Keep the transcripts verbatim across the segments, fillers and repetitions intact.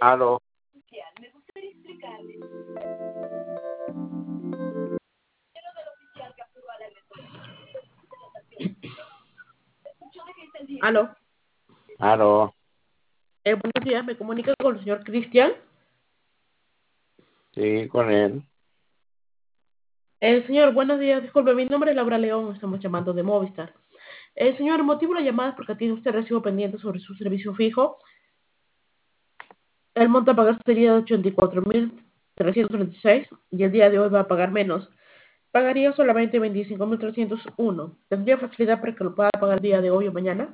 Aló, Aló, aló, eh, buenos días, me comunica con el señor Cristian. sí, con él. Eh, señor, buenos días, disculpe, mi nombre es Laura León, estamos llamando de Movistar. Eh, señor, el motivo de la llamada es porque tiene usted recibo pendiente sobre su servicio fijo. El monto a pagar sería de ochenta y cuatro mil trescientos treinta y seis y el día de hoy va a pagar menos. Pagaría solamente veinticinco mil trescientos uno. ¿Tendría facilidad para que lo pueda pagar el día de hoy o mañana?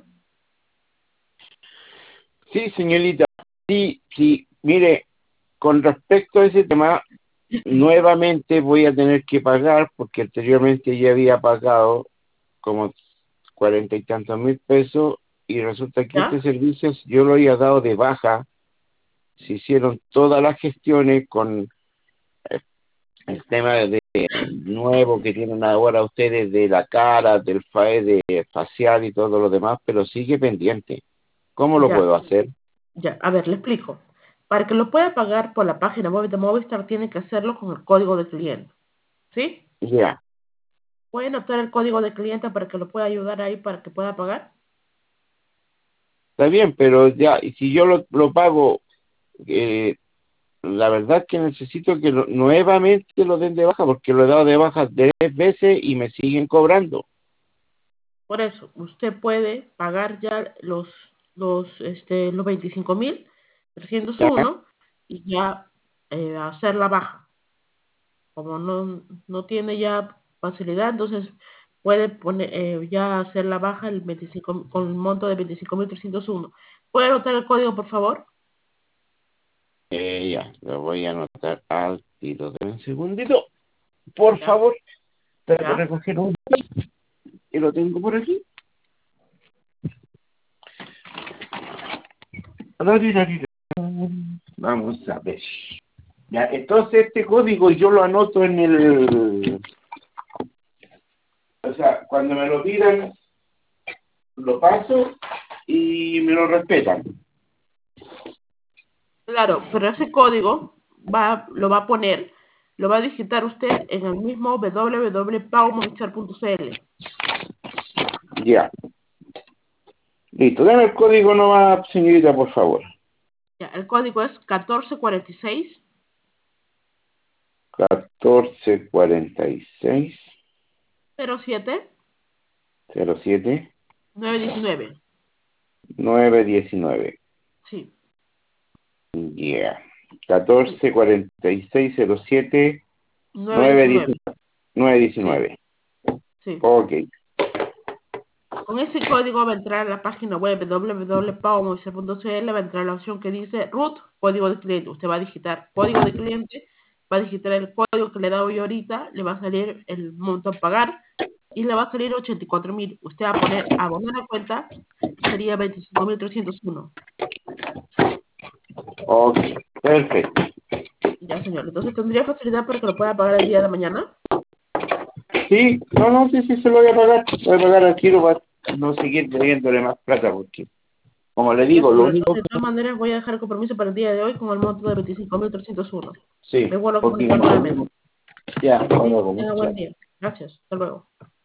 Sí, señorita, sí, sí, mire, con respecto a ese tema, nuevamente voy a tener que pagar porque anteriormente ya había pagado como cuarenta y tantos mil pesos y resulta que este ¿Ya? servicio yo lo había dado de baja, se hicieron todas las gestiones con eh, el tema de nuevo que tienen ahora ustedes de la cara, del FAE de facial y todo lo demás, pero sigue pendiente. ¿Cómo lo Ya, puedo hacer? ya. A ver, le explico. Para que lo pueda pagar por la página web de Movistar, tiene que hacerlo con el código de cliente. ¿Sí? Ya, ¿Puede anotar el código de cliente para que lo pueda ayudar ahí para que pueda pagar? está bien, pero ya, y si yo lo, lo pago, eh, la verdad que necesito que lo- nuevamente lo den de baja, porque lo he dado de baja tres veces y me siguen cobrando. Por eso, usted puede pagar ya los, los, este, los veinticinco mil trescientos ¿Ya? uno y ya eh, hacer la baja. Como no, no tiene ya facilidad, entonces puede poner, eh, ya hacer la baja el veinticinco, con el monto de veinticinco mil trescientos uno. ¿Puede anotar el código, por favor? Eh, ya, lo voy a anotar al tiro de un segundito. Por Ya, favor, trato de ya. recoger un y lo tengo por aquí. Vamos a ver. Ya, entonces este código yo lo anoto en el, o sea, cuando me lo pidan, lo paso y me lo respetan. Claro, pero ese código va, lo va a poner, lo va a digitar usted en el mismo w w w punto pau movistar punto c l. Ya, listo. Dame el código nomás, señorita, por favor. Ya, el código es catorce cuarenta y seis catorce cuarenta y seis cero siete cero siete nueve diecinueve. nueve diecinueve. Sí, Ya. sí, catorce cuarenta y seis cero siete nueve nueve diecinueve. diecinueve nueve Sí, diecinueve. sí. Ok. Con ese código va a entrar a la página web w w w punto pau movistar punto c l, va a entrar la opción que dice root, código de cliente. Usted va a digitar código de cliente, va a digitar el código que le he dado yo ahorita, le va a salir el monto a pagar y le va a salir ochenta y cuatro mil. Usted va a poner abonar la cuenta, sería veinticinco mil trescientos uno. Ok. Perfecto. Ya, señor. Entonces, ¿tendría facilidad para que lo pueda pagar el día de mañana? Sí, no, no sé si se lo voy a pagar. Voy a pagar al tiro para no seguir debiéndole más plata porque, como le Ya, digo, lo señor. único Entonces, de todas maneras, voy a dejar el compromiso para el día de hoy con el monto de veinticinco mil trescientos uno. sí, Me vuelvo a ok. comunicar nuevamente. Ya, Sí, luego, tenga muchas buen gracias. día. Gracias. Hasta luego.